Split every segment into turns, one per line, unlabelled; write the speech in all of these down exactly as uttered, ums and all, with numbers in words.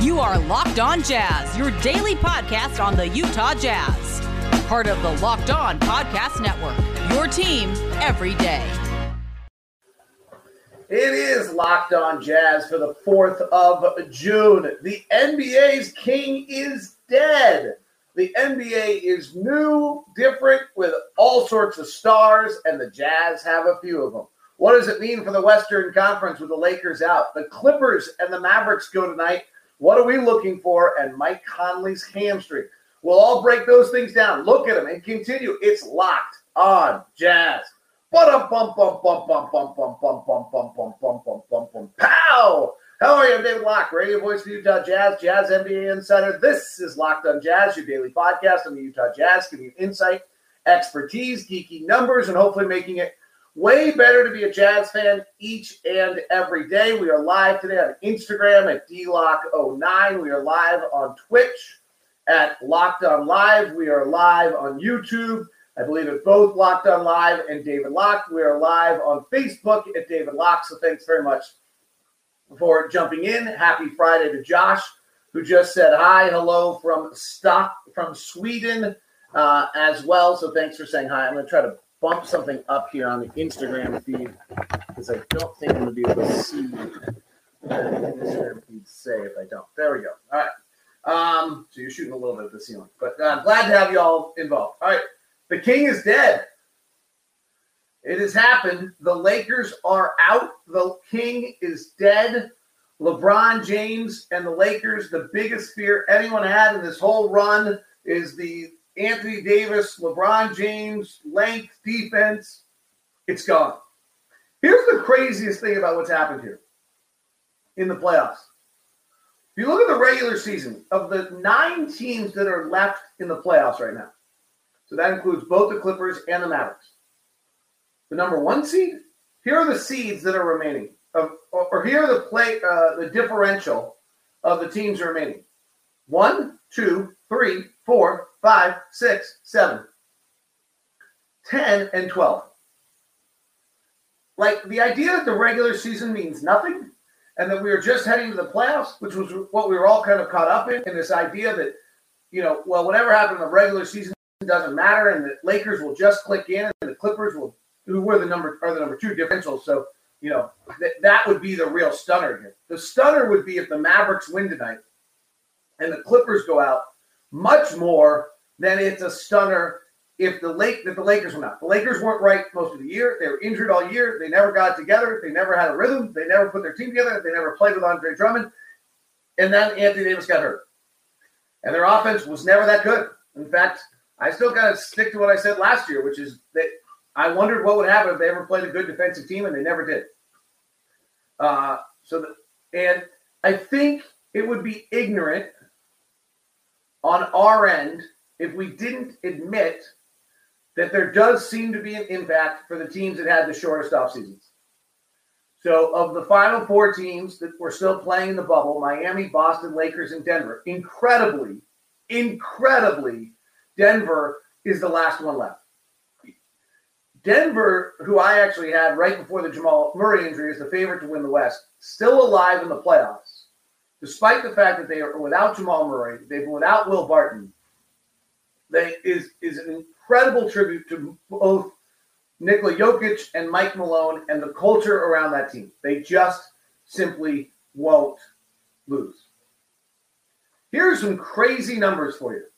You are Locked On Jazz, your daily podcast on the Utah Jazz. Part of the Locked On Podcast Network, your team every day.
It is Locked On Jazz for the fourth of June. The N B A's king is dead. The N B A is new, different, with all sorts of stars, and the Jazz have a few of them. What does it mean for the Western Conference with the Lakers out? The Clippers and the Mavericks go tonight. What are we looking for? And Mike Conley's hamstring. We'll all break those things down. Look at them and continue. It's Locked On Jazz. Bum bum bum bum bum bum bum bum bum bum bum bum bum bum bum pow. How are you? I'm David Locke, radio voice of the Utah Jazz, Jazz N B A insider. This is Locked On Jazz, your daily podcast on the Utah Jazz, giving you insight, expertise, geeky numbers, and hopefully making it way better to be a Jazz fan each and every day. We are live today on Instagram at D Lock oh nine. We are live on Twitch at Locked On Live. We are live on YouTube. I believe at both Locked On Live and David Locke. We are live on Facebook at David Locke. So thanks very much for jumping in. Happy Friday to Josh, who just said hi, hello from Stock from Sweden uh, as well. So thanks for saying hi. I'm going to try to bump something up here on the Instagram feed because I don't think I'm going to be able to see what the Instagram feed say if I don't. There we go. All right. Um, so you're shooting a little bit at the ceiling, but uh, glad to have you all involved. All right. The king is dead. It has happened. The Lakers are out. The king is dead. LeBron James and the Lakers, the biggest fear anyone had in this whole run is the Anthony Davis, LeBron James, length, defense. It's gone. Here's the craziest thing about what's happened here in the playoffs. If you look at the regular season, of the nine teams that are left in the playoffs right now, so that includes both the Clippers and the Mavericks, the number one seed, here are the seeds that are remaining. Of, or, or here are the play, uh, the differential of the teams remaining. One, two, three, four, five, six, seven, ten, and twelve. Like, the idea that the regular season means nothing and that we are just heading to the playoffs, which was what we were all kind of caught up in, in this idea that, you know, well, whatever happened in the regular season doesn't matter, and the Lakers will just click in, and the Clippers will, who were the number, are the number two differentials. So, you know, th- that would be the real stunner here. The stunner would be if the Mavericks win tonight and the Clippers go out, much more than it's a stunner if the Lake that the Lakers went out. The Lakers weren't right most of the year. They were injured all year. They never got together. They never had a rhythm. They never put their team together. They never played with Andre Drummond. And then Anthony Davis got hurt. And their offense was never that good. In fact, I still kind of stick to what I said last year, which is that I wondered what would happen if they ever played a good defensive team, and they never did. Uh, so, the, and I think it would be ignorant on our end if we didn't admit that there does seem to be an impact for the teams that had the shortest off seasons. So of the final four teams that were still playing in the bubble, Miami, Boston, Lakers, and Denver, incredibly, incredibly, Denver is the last one left. Denver, who I actually had right before the Jamal Murray injury as the favorite to win the West, still alive in the playoffs, despite the fact that they are without Jamal Murray, they've been without Will Barton. They is is an incredible tribute to both Nikola Jokic and Mike Malone and the culture around that team. They just simply won't lose. Here's some crazy numbers for you.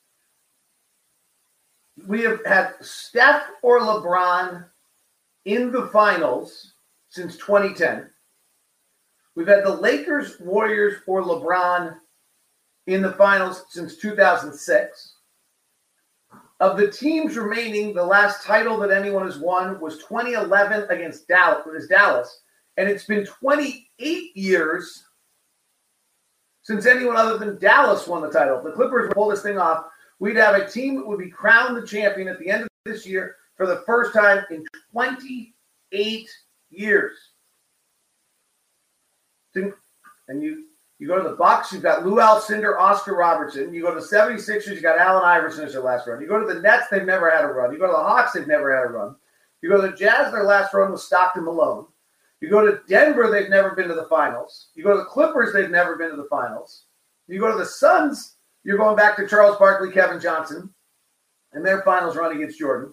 We have had Steph or LeBron in the finals since twenty ten. We've had the Lakers, Warriors, or LeBron in the finals since two thousand six. Of the teams remaining, the last title that anyone has won was twenty eleven against Dallas, Dallas, and it's been twenty-eight years since anyone other than Dallas won the title. If the Clippers would pull this thing off, we'd have a team that would be crowned the champion at the end of this year for the first time in twenty-eight years. And you, you go to the Bucks, you've got Lou Alcindor, Oscar Robertson. You go to the seventy-sixers, you got Allen Iverson as their last run. You go to the Nets, they've never had a run. You go to the Hawks, they've never had a run. You go to the Jazz, their last run was Stockton Malone. You go to Denver, they've never been to the finals. You go to the Clippers, they've never been to the finals. You go to the Suns, you're going back to Charles Barkley, Kevin Johnson, and their finals run against Jordan.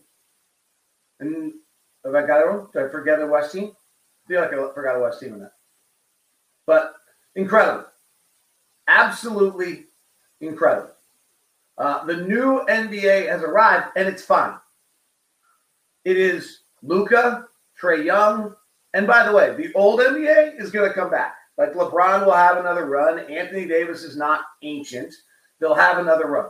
And have I got it wrong? Did I forget the West team? I feel like I forgot the West team in that. But incredible. Absolutely incredible. Uh, the new N B A has arrived, and it's fine. It is Luka, Trae Young, and by the way, the old N B A is going to come back. Like LeBron will have another run. Anthony Davis is not ancient. They'll have another run.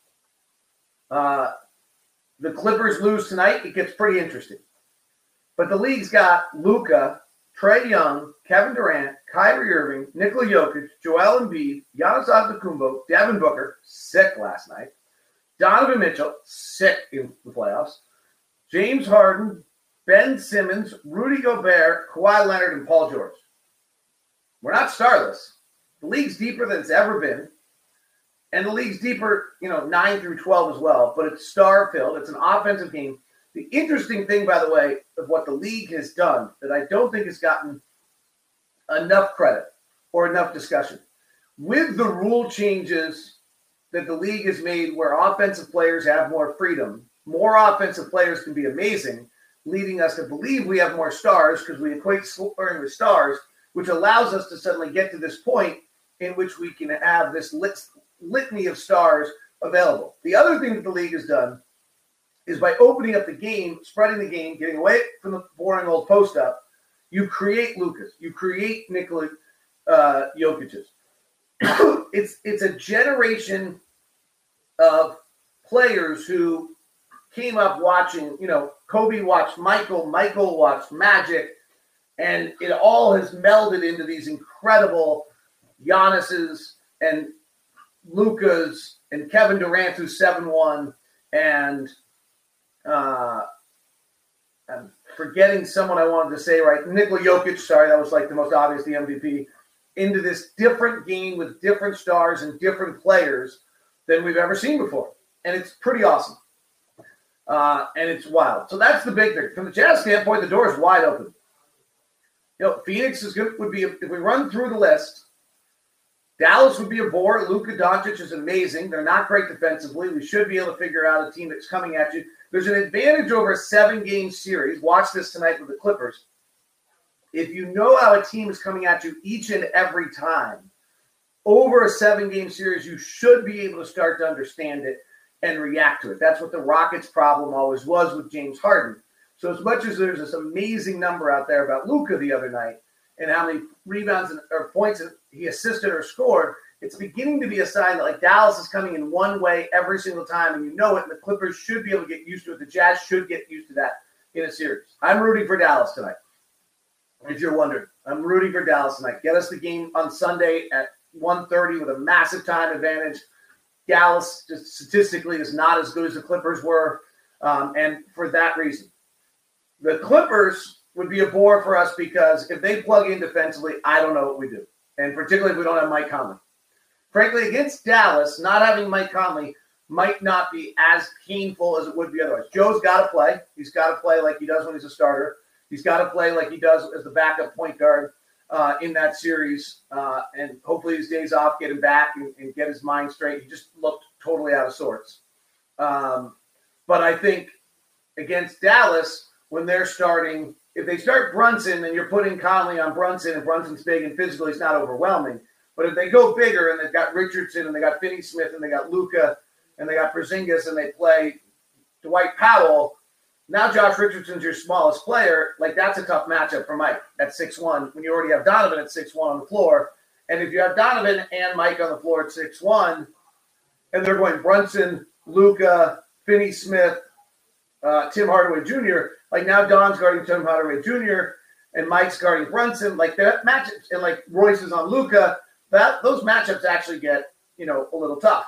Uh, the Clippers lose tonight. It gets pretty interesting. But the league's got Luka, Trae Young, Kevin Durant, Kyrie Irving, Nikola Jokic, Joel Embiid, Giannis Antetokounmpo, Devin Booker, sick last night, Donovan Mitchell, sick in the playoffs, James Harden, Ben Simmons, Rudy Gobert, Kawhi Leonard, and Paul George. We're not starless. The league's deeper than it's ever been. And the league's deeper, you know, nine through twelve as well. But it's star-filled. It's an offensive game. The interesting thing, by the way, of what the league has done that I don't think has gotten enough credit or enough discussion. With the rule changes that the league has made where offensive players have more freedom, more offensive players can be amazing, leading us to believe we have more stars because we equate scoring with stars, which allows us to suddenly get to this point in which we can have this lit- litany of stars available. The other thing that the league has done is by opening up the game, spreading the game, getting away from the boring old post-up, you create Lucas. You create Nikola uh, Jokic's. it's, it's a generation of players who came up watching, you know, Kobe watched Michael, Michael watched Magic, and it all has melded into these incredible Giannis's and Luka's and Kevin Durant, who's seven one, and uh, I'm forgetting someone I wanted to say right. Nikola Jokic, sorry, that was like the most obvious, the M V P, into this different game with different stars and different players than we've ever seen before. And it's pretty awesome. Uh, and it's wild. So that's the big thing. From the Jazz standpoint, the door is wide open. You know, Phoenix is good. Would be if we run through the list. Dallas would be a bore. Luka Doncic is amazing. They're not great defensively. We should be able to figure out a team that's coming at you. There's an advantage over a seven-game series. Watch this tonight with the Clippers. If you know how a team is coming at you each and every time, over a seven-game series, you should be able to start to understand it and react to it. That's what the Rockets' problem always was with James Harden. So as much as there's this amazing number out there about Luka the other night and how many rebounds and, or points he assisted or scored, it's beginning to be a sign that like Dallas is coming in one way every single time, and you know it, and the Clippers should be able to get used to it. The Jazz should get used to that in a series. I'm rooting for Dallas tonight, if you're wondering. I'm rooting for Dallas tonight. Get us the game on Sunday at one thirty with a massive time advantage. Dallas just statistically is not as good as the Clippers were, um, and for that reason. The Clippers would be a bore for us because if they plug in defensively, I don't know what we do, and particularly if we don't have Mike Conley. Frankly, against Dallas, not having Mike Conley might not be as painful as it would be otherwise. Joe's got to play. He's got to play like he does when he's a starter. He's got to play like he does as the backup point guard uh, in that series, uh, and hopefully his days off get him back and, and get his mind straight. He just looked totally out of sorts. Um, but I think against Dallas, when they're starting, if they start Brunson and you're putting Conley on Brunson and Brunson's big and physical, he's not overwhelming. But if they go bigger and they've got Richardson and they got Finney Smith and they got Luka and they got Porzingis and they play Dwight Powell, now Josh Richardson's your smallest player. Like, that's a tough matchup for Mike at six one when you already have Donovan at six one on the floor. And if you have Donovan and Mike on the floor at six one and they're going Brunson, Luka, Finney Smith, uh, Tim Hardaway Junior, like now Don's guarding Tim Hardaway Junior and Mike's guarding Brunson. Like that matchups, and like Royce is on Luka. That those matchups actually get, you know, a little tough.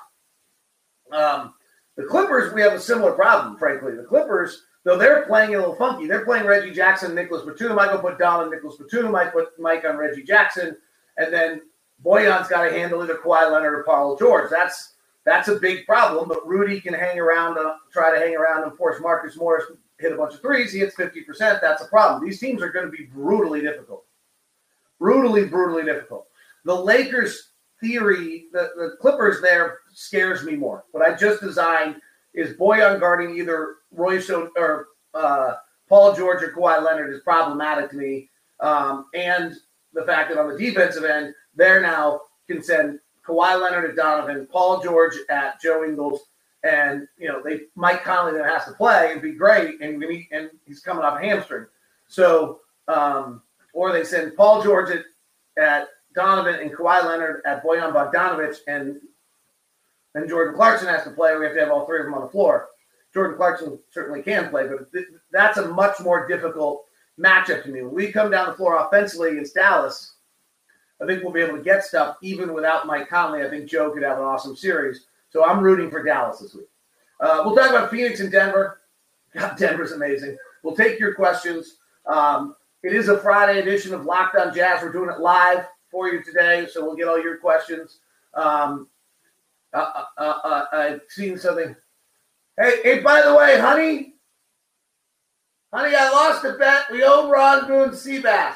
Um, the Clippers, we have a similar problem, frankly. The Clippers, though they're playing a little funky, they're playing Reggie Jackson, Nicholas Batum. I go put Don on Nicholas Batum. I put Mike on Reggie Jackson, and then Boyan's got to handle either Kawhi Leonard or Paul George. That's that's a big problem. But Rudy can hang around, uh, try to hang around and force Marcus Morris to hit a bunch of threes. He hits fifty percent. That's a problem. These teams are going to be brutally difficult. Brutally, brutally difficult. The Lakers theory, the, the Clippers there scares me more. What I just designed is Bojan guarding either Royce or uh, Paul George or Kawhi Leonard is problematic to me. Um, and the fact that on the defensive end, they're now can send Kawhi Leonard at Donovan, Paul George at Joe Ingles, and you know they Mike Conley then has to play and be great, and we and he's coming off a hamstring. So, um, or they send Paul George at, at Donovan and Kawhi Leonard at Bojan Bogdanovic, and then Jordan Clarkson has to play. We have to have all three of them on the floor. Jordan Clarkson certainly can play, but th- that's a much more difficult matchup to me. When we come down the floor offensively against Dallas, I think we'll be able to get stuff even without Mike Conley. I think Joe could have an awesome series. So I'm rooting for Dallas this week. Uh, we'll talk about Phoenix and Denver. God, Denver's amazing. We'll take your questions. Um, it is a Friday edition of Locked On Jazz. We're doing it live for you today, so we'll get all your questions. Um, uh, uh, uh, I've seen something. Hey, hey, by the way, honey, honey, I lost a bet. We owe Ron Boone Seabass.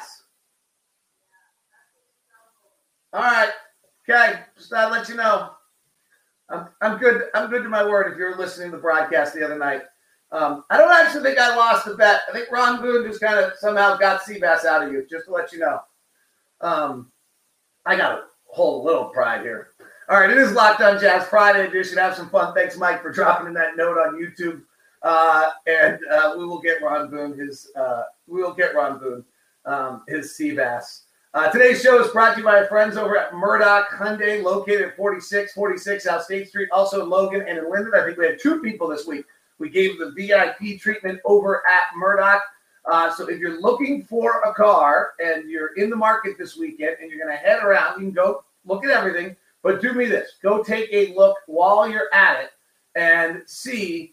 All right. Okay. Just thought I'd let you know. I'm, I'm good. I'm good to my word if you're listening to the broadcast the other night. Um, I don't actually think I lost the bet. I think Ron Boone just kind of somehow got Seabass out of you, just to let you know. Um, I got to hold a little pride here. All right. It is Locked On Jazz Friday edition. Have some fun. Thanks, Mike, for dropping in that note on YouTube. Uh, and uh, we will get Ron Boone his, uh, we will get Ron Boone um, his Seabass. Uh, today's show is brought to you by our friends over at Murdoch Hyundai, located at forty-six forty-six South State Street, also in Logan and in Linden. I think we had two people this week. We gave the V I P treatment over at Murdoch. Uh, so if you're looking for a car and you're in the market this weekend and you're going to head around, you can go look at everything. But do me this. Go take a look while you're at it and see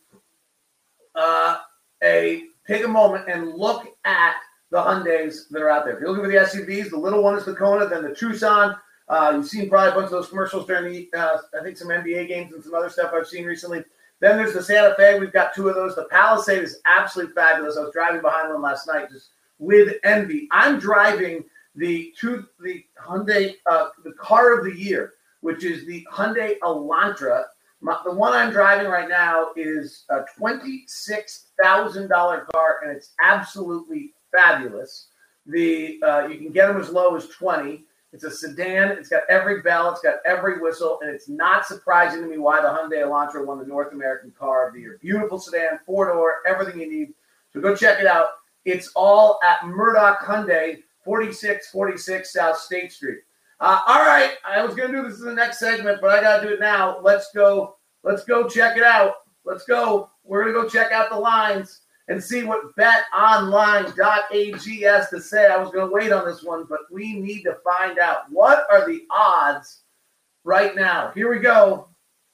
uh, a take a moment and look at the Hyundais that are out there. If you're looking for the S U Vs, the little one is the Kona, then the Tucson. Uh, you've seen probably a bunch of those commercials during the, uh, I think, some N B A games and some other stuff I've seen recently. Then there's the Santa Fe. We've got two of those. The Palisade is absolutely fabulous. I was driving behind one last night just with envy. I'm driving the two, the Hyundai, uh, the car of the year, which is the Hyundai Elantra. My, the one I'm driving right now is a twenty-six thousand dollars car, and it's absolutely fabulous. The uh, you can get them as low as twenty. It's a sedan. It's got every bell. It's got every whistle, and it's not surprising to me why the Hyundai Elantra won the North American Car of the Year. Beautiful sedan, four door, everything you need. So go check it out. It's all at Murdoch Hyundai, forty-six forty-six South State Street. Uh, all right, I was going to do this in the next segment, but I got to do it now. Let's go. Let's go check it out. Let's go. We're going to go check out the lines and see what bet online dot a g has to say. I was going to wait on this one, but we need to find out. What are the odds right now? Here we go.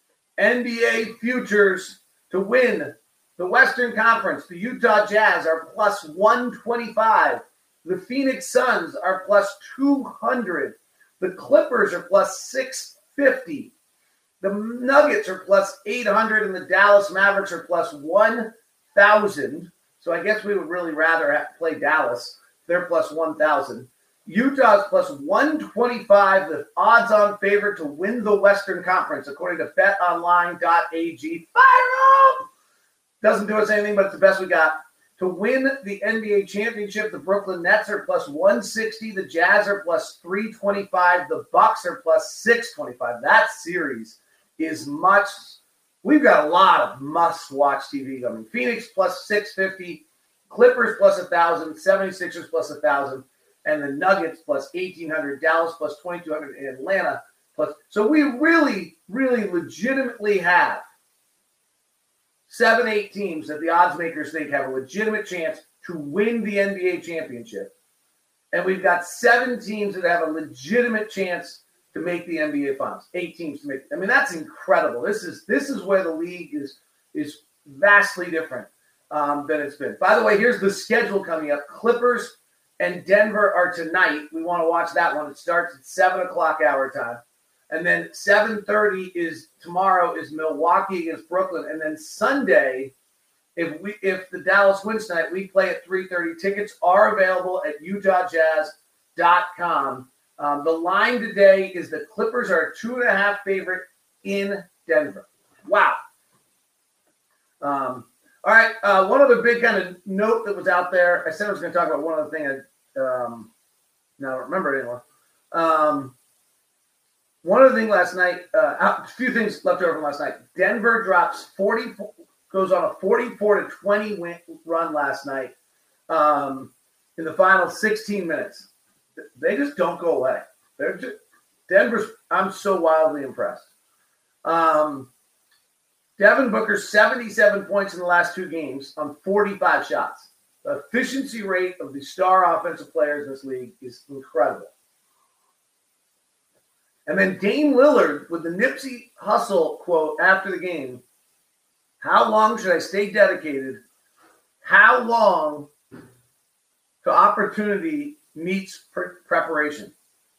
N B A futures to win the Western Conference. The Utah Jazz are plus one twenty-five. The Phoenix Suns are plus two hundred. The Clippers are plus six fifty. The Nuggets are plus eight hundred, and the Dallas Mavericks are plus one thousand. So I guess we would really rather have play Dallas. They're plus one thousand. Utah's plus one twenty-five, the odds-on favorite to win the Western Conference, according to bet online dot a g. Fire up! Doesn't do us anything, but it's the best we got. To win the N B A championship, the Brooklyn Nets are plus one sixty. The Jazz are plus three twenty-five. The Bucks are plus six twenty-five. That series is much. We've got a lot of must-watch T V coming. Phoenix plus six fifty. Clippers plus one thousand. seventy-sixers plus one thousand. And the Nuggets plus eighteen hundred. Dallas plus twenty-two hundred. And Atlanta plus. So we really, really legitimately have seven, eight teams that the odds makers think have a legitimate chance to win the N B A championship. And we've got seven teams that have a legitimate chance to make the N B A finals. Eight teams to make. I mean, that's incredible. This is this is where the league is is vastly different um, than it's been. By the way, here's the schedule coming up. Clippers and Denver are tonight. We want to watch that one. It starts at seven o'clock our time. And then seven thirty is tomorrow is Milwaukee against Brooklyn. And then Sunday, if we if the Dallas wins tonight, we play at three thirty. Tickets are available at utah jazz dot com. Um, the line today is the Clippers are a two and a half favorite in Denver. Wow. Um, all right. Uh, one other big kind of note that was out there. I said I was going to talk about one other thing. I, um, now I don't remember it anymore. Um, one other thing last night, uh, a few things left over from last night. Denver drops forty, goes on a forty-four to twenty win, run last night um, in the final sixteen minutes. They just don't go away. They're just, Denver's, I'm so wildly impressed. Um, Devin Booker, seventy-seven points in the last two games on forty-five shots. The efficiency rate of the star offensive players in this league is incredible. And then Dame Lillard with the Nipsey Hussle quote after the game, how long should I stay dedicated? How long to opportunity meets pre- preparation?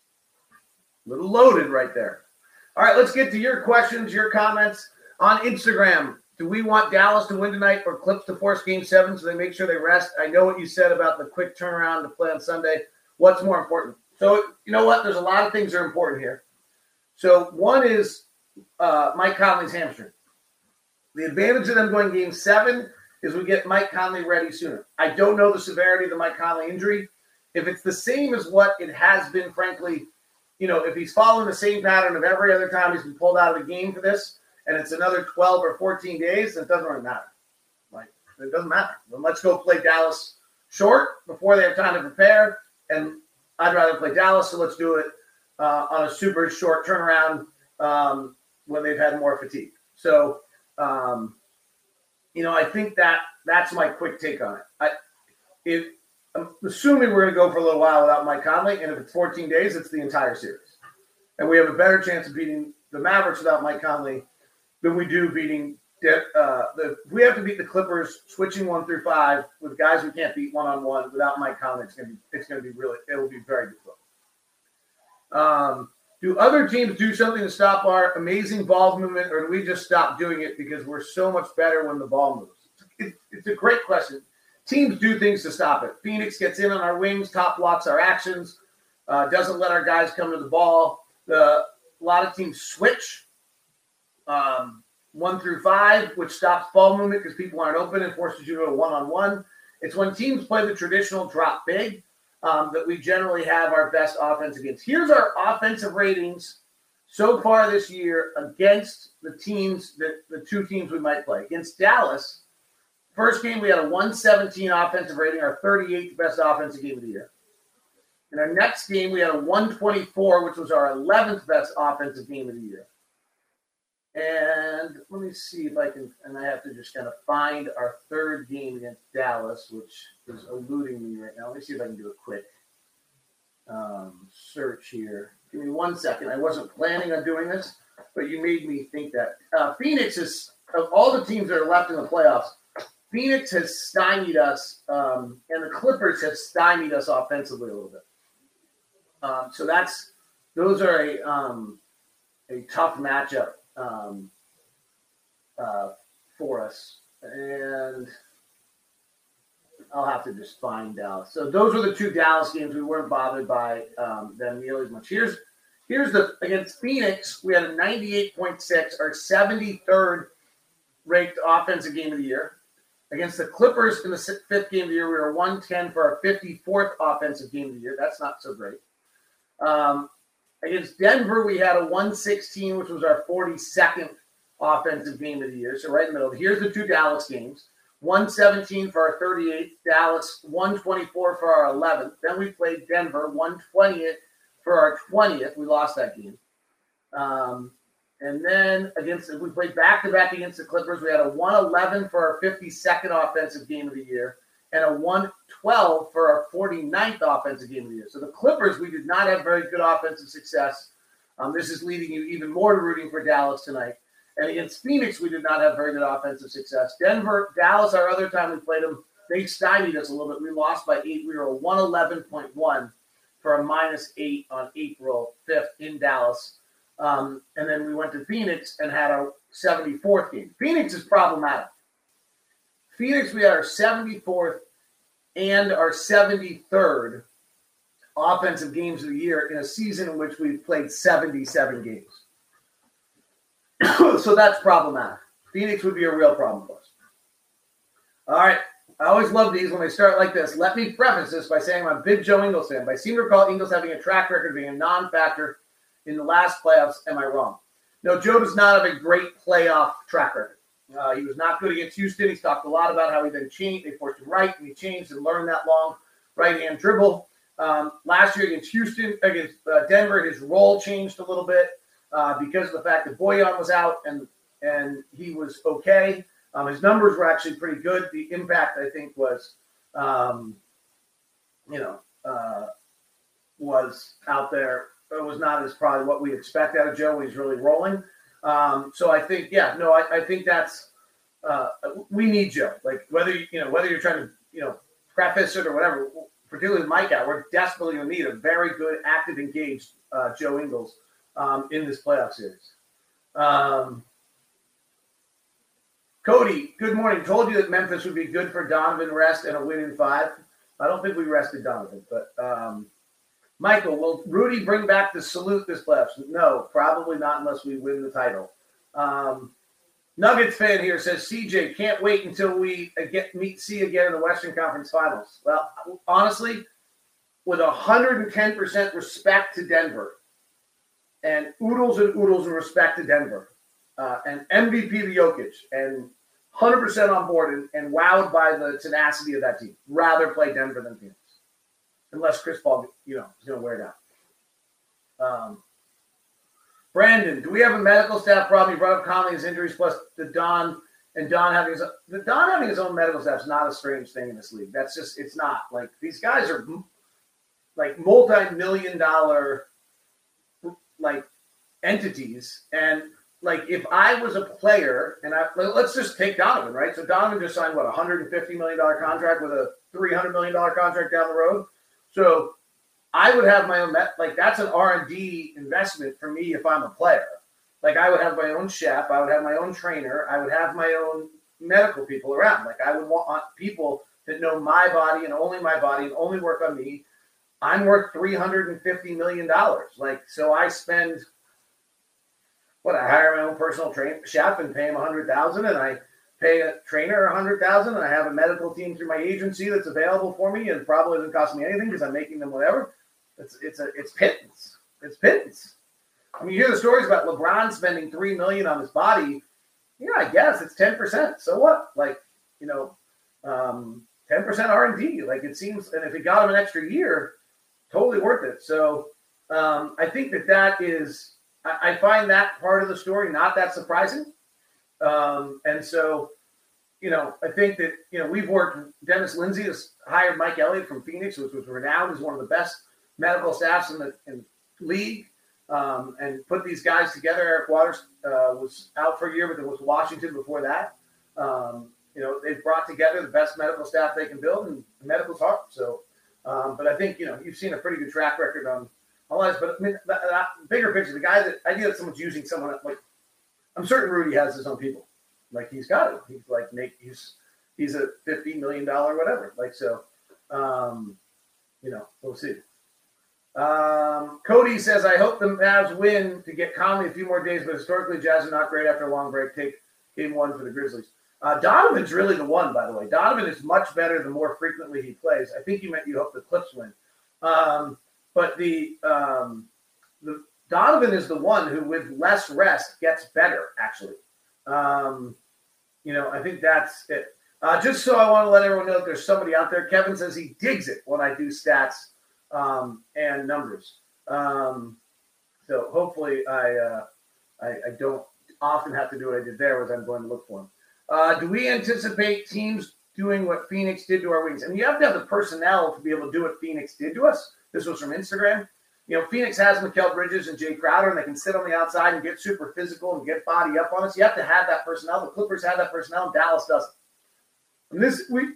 A little loaded right there. All right, let's get to your questions, your comments on Instagram. Do we want Dallas to win tonight or Clips to force game seven so they make sure they rest? I know what you said about the quick turnaround to play on Sunday. What's more important? So, you know what? There's a lot of things that are important here. So, one is uh, Mike Conley's hamstring. The advantage of them going game seven is we get Mike Conley ready sooner. I don't know the severity of the Mike Conley injury. If it's the same as what it has been, frankly, you know, if he's following the same pattern of every other time he's been pulled out of the game for this, and it's another twelve or fourteen days, it doesn't really matter. Like, it doesn't matter. Then let's go play Dallas short before they have time to prepare, and I'd rather play Dallas, so let's do it uh, on a super short turnaround um, when they've had more fatigue. So, um, you know, I think that that's my quick take on it. I, if, I'm assuming we're going to go for a little while without Mike Conley, and if it's fourteen days, it's the entire series. And we have a better chance of beating the Mavericks without Mike Conley than we do beating uh, the – we have to beat the Clippers switching one through five with guys we can't beat one-on-one without Mike Conley. It's going to be it's going to be really – it will be very difficult. Um, do other teams do something to stop our amazing ball movement, or do we just stop doing it because we're so much better when the ball moves? It, it's a great question. Teams do things to stop it. Phoenix gets in on our wings, top blocks our actions, uh, doesn't let our guys come to the ball. The, a lot of teams switch um, one through five, which stops ball movement because people aren't open and forces you to go one-on-one. It's when teams play the traditional drop big um, that we generally have our best offense against. Here's our offensive ratings so far this year against the teams, that the two teams we might play. Against Dallas, first game we had a one seventeen offensive rating, our thirty-eighth best offensive game of the year. In our next game, we had a one twenty-four, which was our eleventh best offensive game of the year. And let me see if I can, and I have to just kind of find our third game against Dallas, which is eluding me right now. Let me see if I can do a quick um, search here. Give me one second. I wasn't planning on doing this, but you made me think that. Uh, Phoenix is, of all the teams that are left in the playoffs, Phoenix has stymied us, um, and the Clippers have stymied us offensively a little bit. Um, so that's those are a um, a tough matchup um, uh, for us, and I'll have to just find Dallas. So those were the two Dallas games. We weren't bothered by um, them nearly as much. Here's here's the against Phoenix. We had a ninety-eight point six, our seventy-third ranked offensive game of the year. Against the Clippers in the fifth game of the year, we were one ten for our fifty-fourth offensive game of the year. That's not so great. Um, against Denver, we had a one sixteen, which was our forty-second offensive game of the year. So right in the middle. Here's the two Dallas games. one seventeen for our thirty-eighth. Dallas, one twenty-four for our eleventh. Then we played Denver, one twentieth for our twentieth. We lost that game. Um, and then against we played back-to-back against the Clippers. We had a one eleven for our fifty-second offensive game of the year and a one twelve for our forty-ninth offensive game of the year. So the Clippers, we did not have very good offensive success. Um, this is leading you even more to rooting for Dallas tonight. And against Phoenix, we did not have very good offensive success. Denver, Dallas, our other time we played them, they stymied us a little bit. We lost by eight. We were a one eleven point one for a minus eight on April fifth in Dallas. Um, and then we went to Phoenix and had our seventy-fourth game. Phoenix is problematic. Phoenix, we had our seventy-fourth and our seventy-third offensive games of the year in a season in which we've played seventy-seven games. So that's problematic. Phoenix would be a real problem for us. All right. I always love these when they start like this. Let me preface this by saying I'm a big Joe Ingles fan. But I seem to recall Ingles having a track record of being a non-factor in the last playoffs. Am I wrong? No, Joe does not have a great playoff track record. Uh, he was not good against Houston. He's talked a lot about how he then changed. They forced him right, and he changed and learned that long right-hand dribble. Um, last year against Houston, against uh, Denver, his role changed a little bit uh, because of the fact that Bojan was out and and he was okay. Um, his numbers were actually pretty good. The impact, I think, was, um, you know, uh, was out there. It was not as probably what we expect out of Joe when he's really rolling. Um, so I think, yeah, no, I, I think that's uh, we need Joe. Like whether you, you know whether you're trying to you know preface it or whatever, particularly with Mike out, we're desperately going to need a very good, active, engaged uh, Joe Ingles um, in this playoff series. Um, Cody, good morning. Told you that Memphis would be good for Donovan rest and a win in five. I don't think we rested Donovan, but um, Michael, will Rudy bring back the salute this playoffs? No, probably not unless we win the title. Um, Nuggets fan here says, C J, can't wait until we get meet C again in the Western Conference Finals. Well, honestly, with one hundred ten percent respect to Denver and oodles and oodles of respect to Denver, Uh, and M V P to Jokic, and one hundred percent on board and, and wowed by the tenacity of that team. Rather play Denver than Phoenix. Unless Chris Paul, you know, is going to wear down. Um, Brandon, do we have a medical staff problem? You brought up Conley's injuries plus the Don and Don having his the Don having his own medical staff is not a strange thing in this league. That's just, it's not. Like, these guys are like multi-million dollar like entities, and like, if I was a player, and I let's just take Donovan, right? So Donovan just signed, what, a one hundred fifty million dollars contract with a three hundred million dollars contract down the road. So I would have my own, like, that's an R and D investment for me if I'm a player. Like, I would have my own chef. I would have my own trainer. I would have my own medical people around. Like, I would want people that know my body and only my body and only work on me. I'm worth three hundred fifty million dollars. Like, so I spend... What, I hire my own personal train chef and pay him a hundred thousand, and I pay a trainer a hundred thousand, and I have a medical team through my agency that's available for me, and probably doesn't cost me anything because I'm making them whatever. It's it's a it's pittance. It's pittance. I mean, you hear the stories about LeBron spending three million on his body. Yeah, I guess it's ten percent. So what? Like, you know, um, ten percent R and D. Like, it seems, and if it got him an extra year, totally worth it. So um, I think that that is. I find that part of the story not that surprising. Um, and so, you know, I think that, you know, we've worked, Dennis Lindsay has hired Mike Elliott from Phoenix, which was renowned as one of the best medical staffs in the in league, um, and put these guys together. Eric Waters uh, was out for a year, but there was Washington before that. Um, you know, they've brought together the best medical staff they can build, and the medical's hard. So, um, but I think, you know, you've seen a pretty good track record on all that, but I mean, that, that bigger picture, the guy that idea that someone's using someone like, I'm certain Rudy has his own people. Like, he's got it. He's like, make he's he's a fifty million dollars whatever. Like, so, um, you know, we'll see. Um, Cody says, I hope the Mavs win to get Conley a few more days, but historically, Jazz are not great after a long break. Take game one for the Grizzlies. Uh, Donovan's really the one, by the way. Donovan is much better the more frequently he plays. I think you meant you hope the Clips win. Um, But the um, the Donovan is the one who, with less rest, gets better. Actually, um, you know, I think that's it. Uh, just so I want to let everyone know that there's somebody out there. Kevin says he digs it when I do stats um, and numbers. Um, so hopefully, I, uh, I I don't often have to do what I did there, as I'm going to look for him. Uh, do we anticipate teams doing what Phoenix did to our wings? And you have to have the personnel to be able to do what Phoenix did to us. This was from Instagram. You know, Phoenix has Mikal Bridges and Jay Crowder, and they can sit on the outside and get super physical and get body up on us. You have to have that personnel. The Clippers have that personnel, and Dallas doesn't. And this we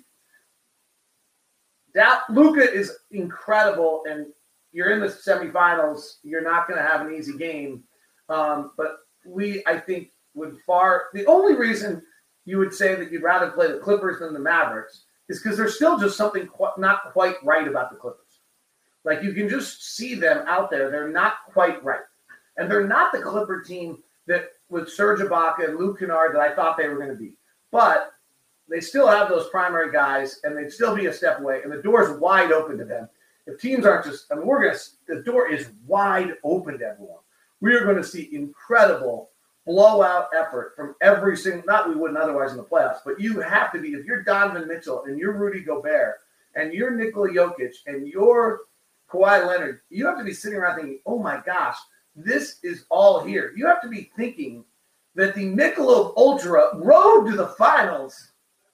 that Luka is incredible, and you're in the semifinals. You're not going to have an easy game, um, but we, I think, would far. The only reason you would say that you'd rather play the Clippers than the Mavericks is because there's still just something qu- not quite right about the Clippers. Like, you can just see them out there. They're not quite right. And they're not the Clipper team that with Serge Ibaka and Luke Kennard that I thought they were going to be. But they still have those primary guys, and they'd still be a step away, and the door is wide open to them. If teams aren't just – I mean, we're going to – the door is wide open to everyone. We are going to see incredible blowout effort from every single – not we wouldn't otherwise in the playoffs, but you have to be – if you're Donovan Mitchell and you're Rudy Gobert and you're Nikola Jokic and you're Kawhi Leonard, you have to be sitting around thinking, oh, my gosh, this is all here. You have to be thinking that the Michelob Ultra road to the finals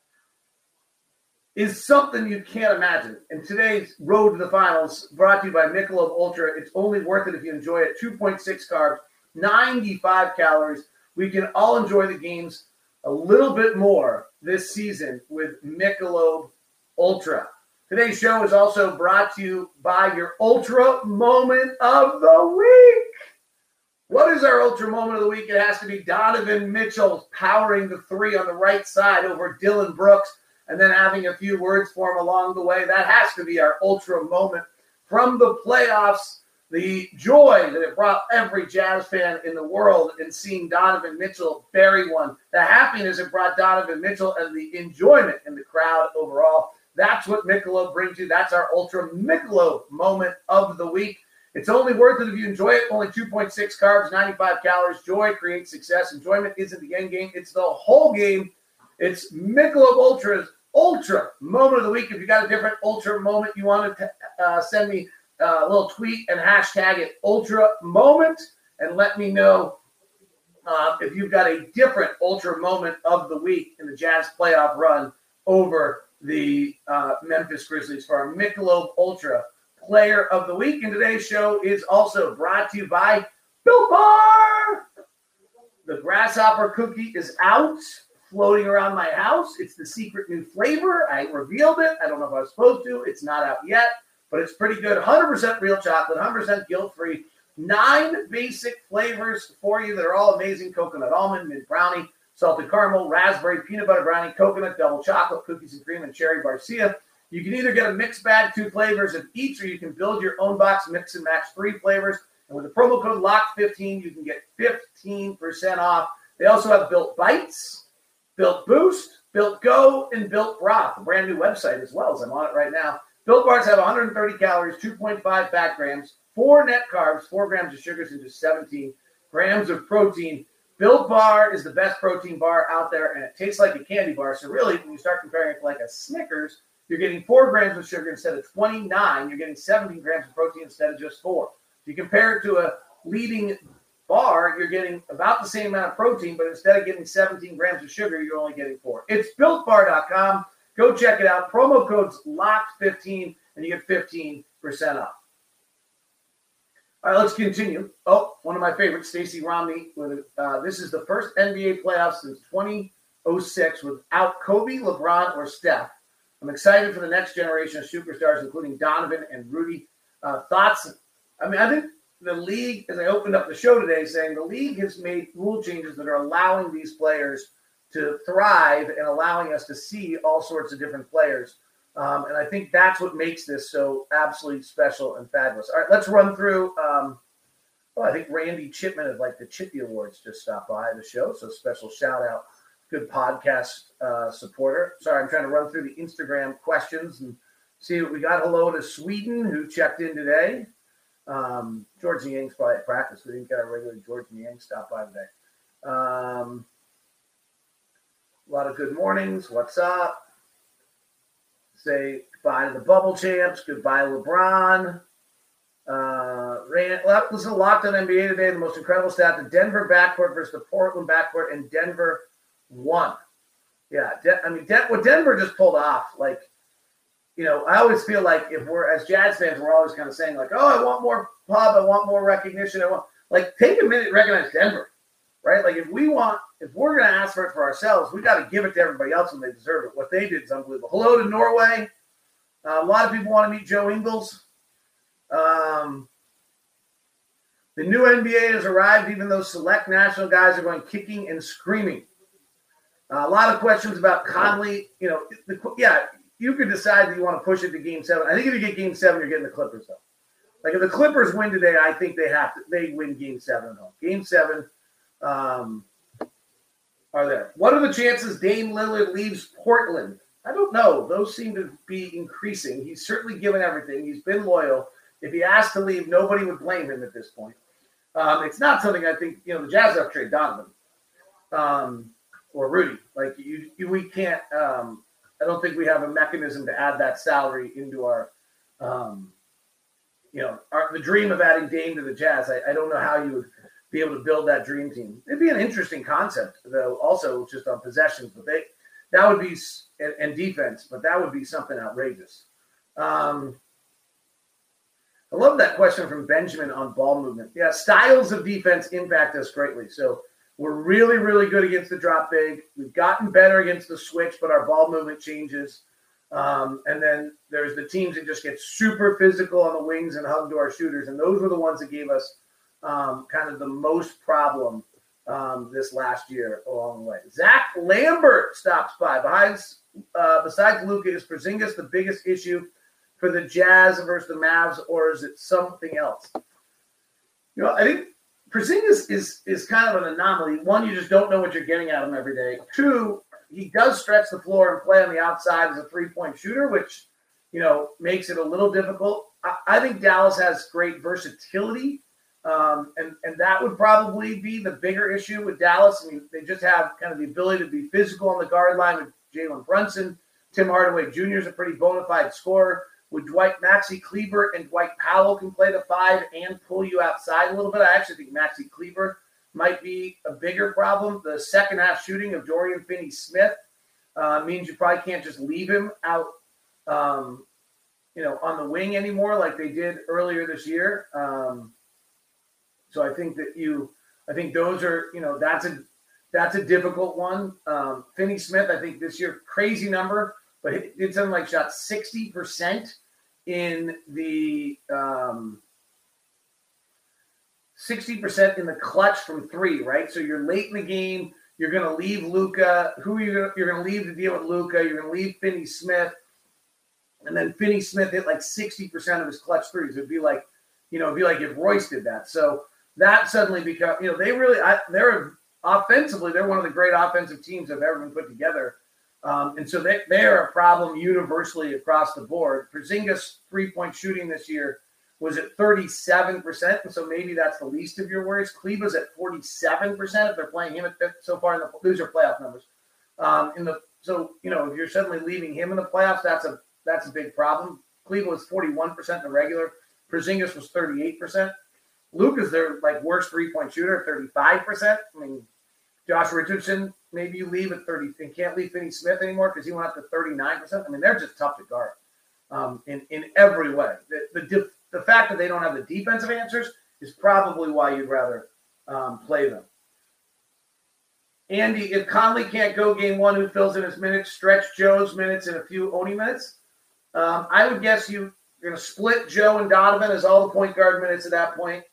is something you can't imagine. And today's road to the finals brought to you by Michelob Ultra. It's only worth it if you enjoy it. two point six carbs, ninety-five calories. We can all enjoy the games a little bit more this season with Michelob Ultra. Today's show is also brought to you by your Ultra Moment of the Week. What is our Ultra Moment of the Week? It has to be Donovan Mitchell powering the three on the right side over Dylan Brooks, and then having a few words for him along the way. That has to be our Ultra Moment from the playoffs. The joy that it brought every Jazz fan in the world in seeing Donovan Mitchell bury one. The happiness it brought Donovan Mitchell and the enjoyment in the crowd overall. That's what Michelob brings you. That's our Ultra Michelob Moment of the Week. It's only worth it if you enjoy it. Only two point six carbs, ninety-five calories. Joy creates success. Enjoyment isn't the end game. It's the whole game. It's Michelob Ultra's Ultra Moment of the Week. If you got a different Ultra Moment you want to uh, send me a little tweet and hashtag it Ultra Moment and let me know uh, if you've got a different Ultra Moment of the Week in the Jazz playoff run over the uh, Memphis Grizzlies for our Michelob Ultra Player of the Week. And today's show is also brought to you by Built Bar. The grasshopper cookie is out, floating around my house. It's the secret new flavor. I revealed it. I don't know if I was supposed to. It's not out yet, but it's pretty good. one hundred percent real chocolate, one hundred percent guilt-free. Nine basic flavors for you that are all amazing. Coconut almond, mint brownie, salted caramel, raspberry, peanut butter brownie, coconut, double chocolate, cookies and cream, and cherry barcia. You can either get a mixed bag, two flavors of each, or you can build your own box, mix and match three flavors. And with the promo code locked fifteen, you can get fifteen percent off. They also have Built Bites, Built Boost, Built Go, and Built Broth, a brand new website as well, as I'm on it right now. Built Bars have one hundred thirty calories, two point five fat grams, four net carbs, four grams of sugars, and just seventeen grams of protein. Built Bar is the best protein bar out there, and it tastes like a candy bar. So really, when you start comparing it to like a Snickers, you're getting four grams of sugar instead of twenty-nine. You're getting seventeen grams of protein instead of just four. If you compare it to a leading bar, you're getting about the same amount of protein, but instead of getting seventeen grams of sugar, you're only getting four. It's built bar dot com. Go check it out. Promo code's locked fifteen, and you get fifteen percent off. All right, let's continue. Oh, one of my favorites, Stacey Romney. With uh, this is the first N B A playoffs since twenty oh six without Kobe, LeBron, or Steph. I'm excited for the next generation of superstars, including Donovan and Rudy. Uh, thoughts? I mean, I think the league, as I opened up the show today, saying the league has made rule changes that are allowing these players to thrive and allowing us to see all sorts of different players. Um, and I think that's what makes this so absolutely special and fabulous. All right, let's run through. Um, oh, I think Randy Chipman of like the Chippy Awards just stopped by the show. So special shout out. Good podcast uh, supporter. Sorry, I'm trying to run through the Instagram questions and see what we got. Hello to Sweden, who checked in today. Um, George Niang's probably at practice. We didn't get our regular George Niang stop by today. Um, a lot of good mornings. What's up? Say goodbye to the bubble champs. Goodbye, LeBron. Uh, Rand, well, this is a Locked On N B A today. The most incredible stat: the Denver backcourt versus the Portland backcourt, and Denver won. Yeah, De- I mean, De- what Denver just pulled off, like, you know, I always feel like if we're, as Jazz fans, we're always kind of saying, like, oh, I want more pub, I want more recognition. I want, like, take a minute and recognize Denver, right? Like, if we want, if we're going to ask for it for ourselves, we got to give it to everybody else when they deserve it. What they did is unbelievable. Hello to Norway. Uh, a lot of people want to meet Joe Ingles. Um, the new N B A has arrived, even though select national guys are going kicking and screaming. Uh, a lot of questions about Conley. You know, the, yeah, you could decide that you want to push it to game seven. I think if you get game seven, you're getting the Clippers, though. Like if the Clippers win today, I think they have to. They win Game Seven. Home. Game Seven um, are there. What are the chances Dame Lillard leaves Portland? I don't know. Those seem to be increasing. He's certainly given everything. He's been loyal. If he asked to leave, nobody would blame him at this point. Um, it's not something I think, you know, the Jazz have to trade Donovan um, or Rudy. Like, you, you we can't um, – I don't think we have a mechanism to add that salary into our um, – you know, our, the dream of adding Dame to the Jazz. I, I don't know how you would be able to build that dream team. It'd be an interesting concept, though, also just on possessions. But they that would be – and, and defense, but that would be something outrageous. Um I love that question from Benjamin on ball movement. Yeah, styles of defense impact us greatly. So we're really, really good against the drop big. We've gotten better against the switch, but our ball movement changes. Um, and then there's the teams that just get super physical on the wings and hug to our shooters. And those were the ones that gave us um, kind of the most problem um, this last year along the way. Zach Lambert stops by. Besides, uh, besides Luka, is Porzingis the biggest issue for the Jazz versus the Mavs, or is it something else? You know, I think Porzingis is is kind of an anomaly. One, you just don't know what you're getting out of him every day. Two, he does stretch the floor and play on the outside as a three-point shooter, which, you know, makes it a little difficult. I, I think Dallas has great versatility, um, and, and that would probably be the bigger issue with Dallas. I mean, they just have kind of the ability to be physical on the guard line with Jalen Brunson. Tim Hardaway Junior is a pretty bona fide scorer. With Dwight Maxey Kleber and Dwight Powell can play the five and pull you outside a little bit. I actually think Maxey Kleber might be a bigger problem. The second half shooting of Dorian Finney-Smith uh, means you probably can't just leave him out, um, you know, on the wing anymore like they did earlier this year. Um, so I think that you, I think those are, you know, that's a that's a difficult one. Um, Finney-Smith, I think this year, crazy number, but it did something like shot sixty percent in the um, sixty percent in the clutch from three, right? So you're late in the game. You're going to leave Luka. Who are you gonna, you're going to leave to deal with Luka? You're going to leave Finney-Smith. And then Finney-Smith hit like sixty percent of his clutch threes. It'd be like, you know, it'd be like if Royce did that. So that suddenly become, you know, they really, I, they're offensively, they're one of the great offensive teams that have ever been put together. Um, and so they, they are a problem universally across the board. Porzingis' three-point shooting this year was at thirty-seven percent, and so maybe that's the least of your worries. Kleber's at forty-seven percent if they're playing him at so far in the – these are playoff numbers. Um, in the So, you know, if you're suddenly leaving him in the playoffs, that's a that's a big problem. Kleber was forty-one percent in the regular. Porzingis was thirty-eight percent. Luka's their, like, worst three-point shooter, thirty-five percent. I mean, Josh Richardson – maybe you leave at thirty and can't leave Finney-Smith anymore because he went up to thirty-nine percent. I mean, they're just tough to guard um, in, in every way. The, the the fact that they don't have the defensive answers is probably why you'd rather um, play them. Andy, if Conley can't go game one, who fills in his minutes? Stretch Joe's minutes and a few Oni minutes? Um, I would guess you, you're going to split Joe and Donovan as all the point guard minutes at that point.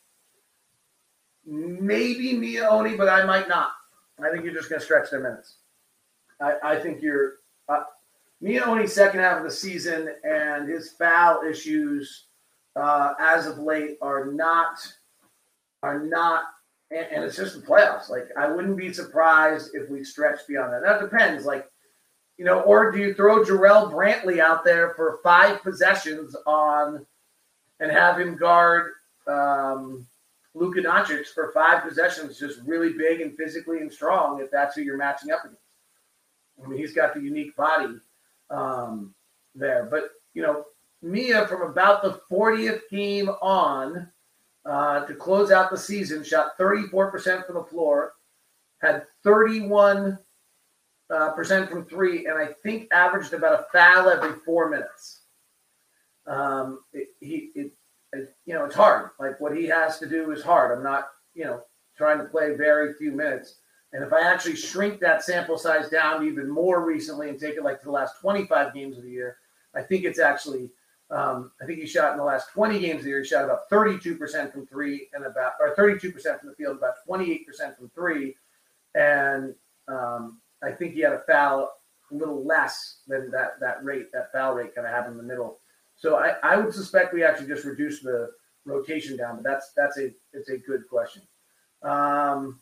Maybe Mia Oni, but I might not. I think you're just going to stretch their minutes. I, I think you're uh, – Mia Oni's second half of the season and his foul issues uh, as of late are not – are not – and, and it's just the playoffs. Like, I wouldn't be surprised if we stretch beyond that. That depends. Like, you know, or do you throw Jarrell Brantley out there for five possessions on – and have him guard um, – Luka Doncic for five possessions, just really big and physically and strong, if that's who you're matching up against. I mean, he's got the unique body um, there. But, you know, Mia, from about the fortieth game on uh, to close out the season, shot thirty-four percent from the floor, had thirty-one uh, percent from three, and I think averaged about a foul every four minutes. Um, it, he it, You know, it's hard. Like, what he has to do is hard. I'm not, you know, trying to play very few minutes. And if I actually shrink that sample size down even more recently and take it like to the last twenty-five games of the year, I think it's actually, um, I think he shot in the last twenty games of the year, he shot about thirty-two percent from three and about, or thirty-two percent from the field, about twenty-eight percent from three. And um, I think he had a foul a little less than that, that rate, that foul rate kind of happened in the middle. So I, I would suspect we actually just reduced the rotation down? But that's that's a it's a good question. Um,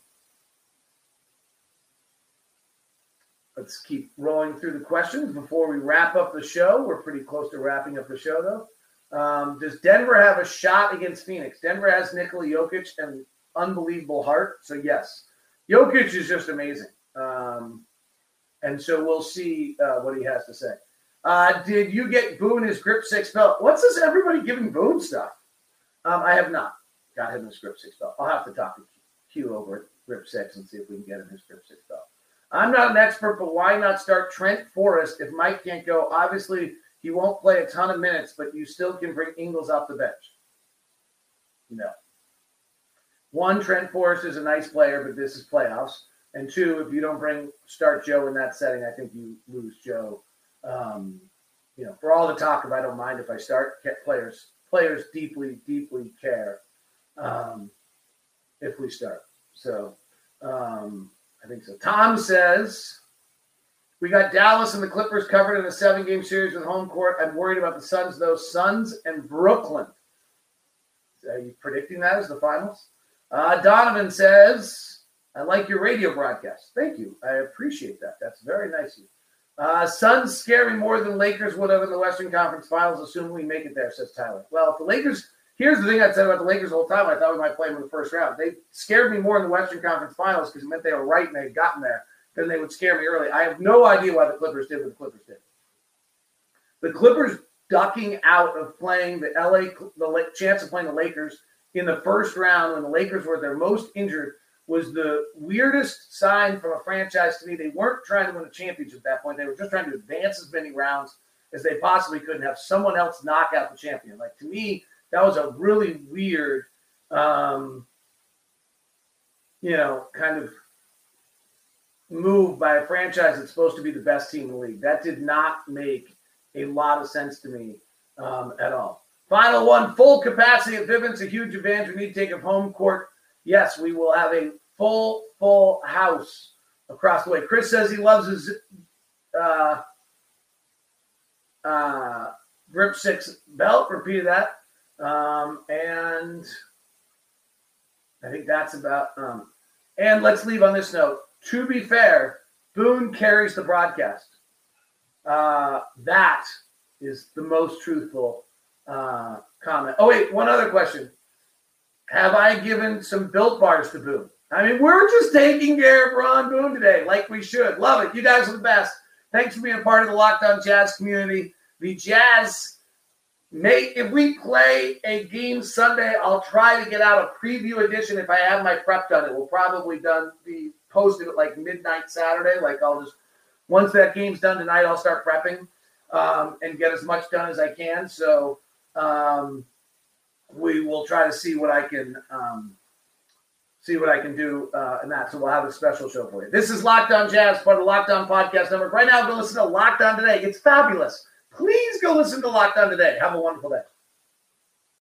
let's keep rolling through the questions before we wrap up the show. We're pretty close to wrapping up the show, though. Um, does Denver have a shot against Phoenix? Denver has Nikola Jokic and unbelievable heart, so yes. Jokic is just amazing. Um, and so we'll see uh, what he has to say. Uh, did you get Boone his Grip six belt? What's this everybody giving Boone stuff? Um, I have not got him his Grip six belt. I'll have to talk to Q over at Grip six and see if we can get him his Grip six belt. I'm not an expert, but why not start Trent Forrest if Mike can't go? Obviously, he won't play a ton of minutes, but you still can bring Ingles off the bench. No. One, Trent Forrest is a nice player, but this is playoffs. And two, if you don't bring start Joe in that setting, I think you lose Joe. Um, you know, for all the talk of I don't mind if I start, players players deeply, deeply care um, if we start. So um, I think so. Tom says, we got Dallas and the Clippers covered in a seven-game series with home court. I'm worried about the Suns, though. Suns and Brooklyn. Are you predicting that as the finals? Uh, Donovan says, I like your radio broadcast. Thank you. I appreciate that. That's very nice of you. Uh, Suns scare me more than Lakers would have in the Western Conference Finals, assuming we make it there, says Tyler. Well, if the Lakers, here's the thing I said about the Lakers the whole time. I thought we might play them in the first round. They scared me more in the Western Conference Finals because it meant they were right and they had gotten there than they would scare me early. I have no idea why the Clippers did what the Clippers did. The Clippers ducking out of playing the L A, the chance of playing the Lakers in the first round when the Lakers were their most injured was the weirdest sign from a franchise to me. They weren't trying to win a championship at that point. They were just trying to advance as many rounds as they possibly could and have someone else knock out the champion. Like, to me, that was a really weird, um, you know, kind of move by a franchise that's supposed to be the best team in the league. That did not make a lot of sense to me um, at all. Final one, full capacity at Vivint's, a huge advantage. We need to take a home court. Yes, we will have a full, full house across the way. Chris says he loves his uh, uh, Grip six belt. Repeated that. Um, and I think that's about um, – and let's leave on this note. To be fair, Boone carries the broadcast. Uh, that is the most truthful uh, comment. Oh, wait, one other question. Have I given some Built Bars to Boone? I mean, we're just taking care of Ron Boone today like we should. Love it. You guys are the best. Thanks for being a part of the Locked On Jazz community. The Jazz, may, if we play a game Sunday, I'll try to get out a preview edition if I have my prep done. It will probably done be posted at like midnight Saturday. Like I'll just, once that game's done tonight, I'll start prepping um, and get as much done as I can. So um, we will try to see what I can um, see what I can do uh, in that. So we'll have a special show for you. This is Locked On Jazz, part of the Locked On Podcast Network. Right now, go listen to Locked On Today. It's fabulous. Please go listen to Locked On Today. Have a wonderful day.